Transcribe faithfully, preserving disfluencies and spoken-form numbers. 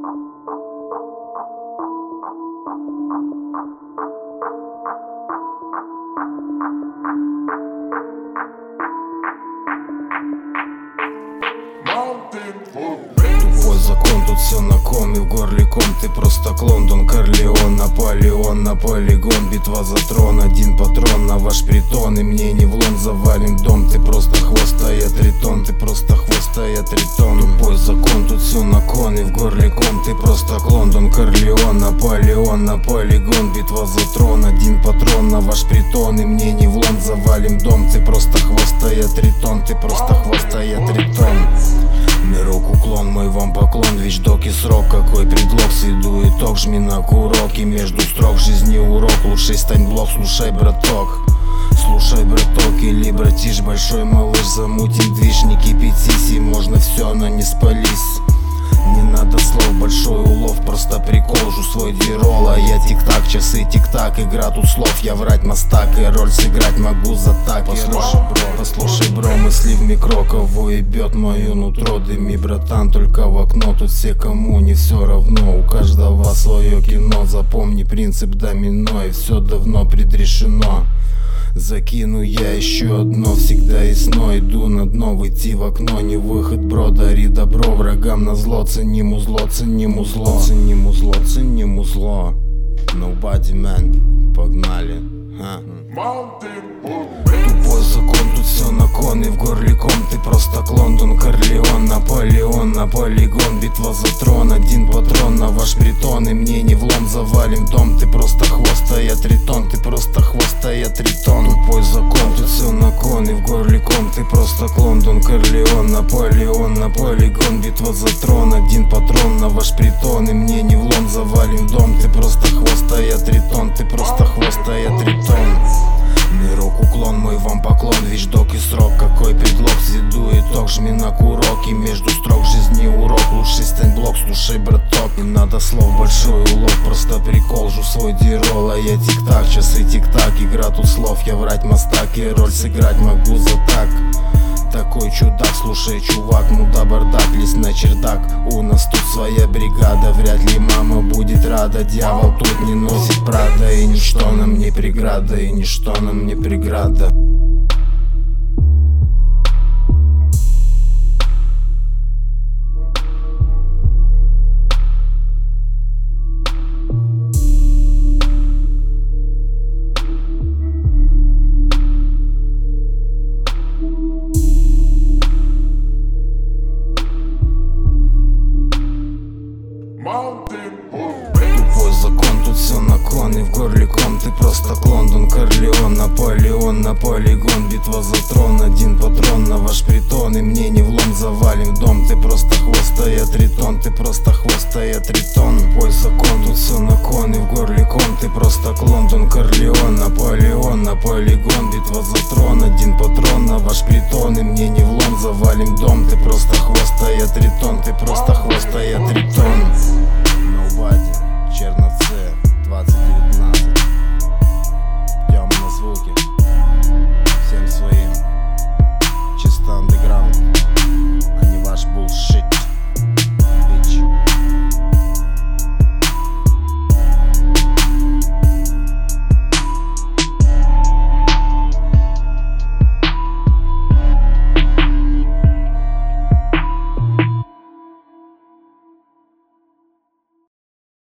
Тупой закон, тут все на ком, и в горле ком. Ты просто клон, Дон Корлеон, Наполеон на полигон. Битва за трон, один патрон на ваш притон. И мне не влом, завалим дом. Ты просто хвост, а я тритон. Ты просто хвост, а я тритон. Тупой закон, тут все на кон, и в горле ком. Ты просто клон, Дон Корлеон, Наполеон на полигон. Битва за трон, один патрон на ваш притон. И мне не влом, завалим дом. Ты просто хвост, а я тритон. Ты просто хвост, а я тритон. Мирок уклон, мой вам поклон. Вещдок и срок, какой предлог. Сведу итог, жми на курок. И между строк жизни урок. Лучший стань блок, слушай, браток. Слушай, браток, или братиш, большой малыш. Замутим движ, не кипятись. Можно все, но не спались. Не надо слов, большой улов, просто прикол. Жу свой дирол, а я тик-так, часы тик-так. Игра тут слов, я врать мастак. И роль сыграть могу за так. Послушай, бро, послушай, бро, мысли в микро. Кого ебет мое нутро, дыми, братан, только в окно. Тут все, кому не все равно. У каждого свое кино. Запомни принцип домино, и все давно предрешено. Закину я еще одно, всегда ясно. Иду на дно, выйти в окно, не выход, бро, дари добро. Врагам на зло, ценим узло, ценим узло. Ценим узло, ценим узло. Nobody man, погнали, а? Тупой закон, тут все на кон, и в горле ком. Ты просто клон, Дон Корлеон, Наполеон на полигон. Битва за трон, один патрон на ваш притон. И мне не влом, завалим дом. Ты просто хвост, а я тритон. Ты просто хвост, а я тритон. Тупой закон, тут все на кон, и в горле ком. Ты просто клон, Дон Корлеон, Наполеон на полигон. Битва за трон, один патрон на ваш притон. И мне не влом, завалим дом. Ты просто хвост, а я тритон. Ты просто хвост, а я тритон. Мирок уклон, мой вам поклон. Вещдок и срок, какой предлог. Сведу итог, жми на курок. И между строк жизни урок. Лучший стань блок, слушай, браток. Не надо слов, большой улов, просто прикол. Жу свой дирол, а я тик-так, часы тик-так. Игра тут слов, я врать мастак. И роль сыграть могу за так. Такой чудак, слушай, чувак, ну да бардак, лезь на чердак. У нас тут своя бригада, вряд ли мама будет рада. Дьявол тут не носит Прада, и ничто нам не преграда, и ничто нам не преграда. Тупой закон, тут все на кон, и в горле ком. Ты просто клон, Дон Корлеон, Наполеон на полигон. Битва за трон, один патрон на ваш притон. И мне не влом, завалим дом. Ты просто хвост, а я тритон. Ты просто хвост, а я тритон. Тупой закон, тут все на кон, и в горле ком. Ты просто клон, Дон Корлеон, Наполеон на полигон. Битва за трон, один патрон на ваш притон. И мне не влом, завалим дом. Ты просто хвост, а я тритон. Ты просто хвост, а я тритон.